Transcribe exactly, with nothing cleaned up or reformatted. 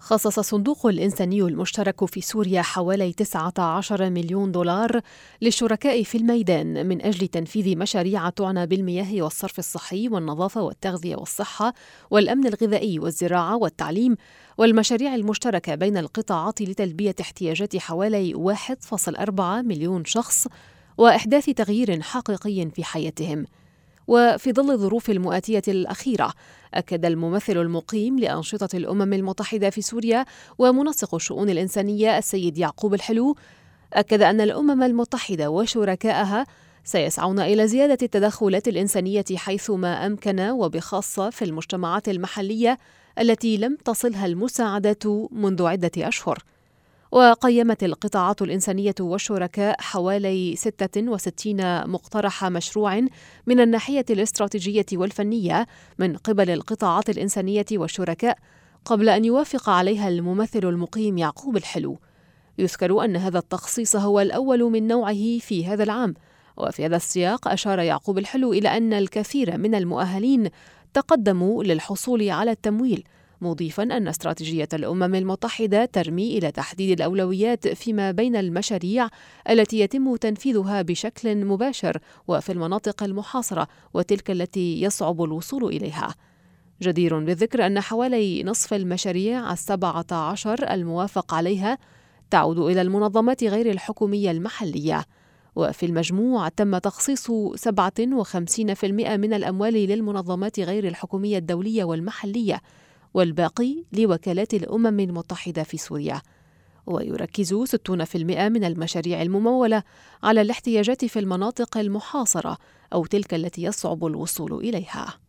خصص الصندوق الإنساني المشترك في سوريا حوالي تسعة عشر مليون دولار للشركاء في الميدان من أجل تنفيذ مشاريع تعنى بالمياه والصرف الصحي والنظافة والتغذية والصحة والأمن الغذائي والزراعة والتعليم، والمشاريع المشتركة بين القطاعات لتلبية احتياجات حوالي واحد فاصلة أربعة مليون شخص وإحداث تغيير حقيقي في حياتهم. وفي ظل الظروف المؤاتية الأخيرة، أكد الممثل المقيم لأنشطة الأمم المتحدة في سوريا ومنسق الشؤون الإنسانية السيد يعقوب الحلو، أكد أن الأمم المتحدة وشركائها سيسعون إلى زيادة التدخلات الإنسانية حيثما أمكن، وبخاصة في المجتمعات المحلية التي لم تصلها المساعدات منذ عدة أشهر. وقيمت القطاعات الإنسانية والشركاء حوالي ستة وستين مقترح مشروع من الناحية الاستراتيجية والفنية من قبل القطاعات الإنسانية والشركاء قبل أن يوافق عليها الممثل المقيم يعقوب الحلو. يذكر أن هذا التخصيص هو الأول من نوعه في هذا العام، وفي هذا السياق أشار يعقوب الحلو إلى أن الكثير من المؤهلين تقدموا للحصول على التمويل، مضيفاً أن استراتيجية الأمم المتحدة ترمي إلى تحديد الأولويات فيما بين المشاريع التي يتم تنفيذها بشكل مباشر وفي المناطق المحاصرة وتلك التي يصعب الوصول إليها. جدير بالذكر أن حوالي نصف المشاريع السبعة عشر الموافق عليها تعود إلى المنظمات غير الحكومية المحلية، وفي المجموع تم تخصيص سبعة وخمسين بالمئة من الأموال للمنظمات غير الحكومية الدولية والمحلية، والباقي لوكالات الأمم المتحدة في سوريا. ويركز ستين بالمئة من المشاريع الممولة على الاحتياجات في المناطق المحاصرة أو تلك التي يصعب الوصول إليها.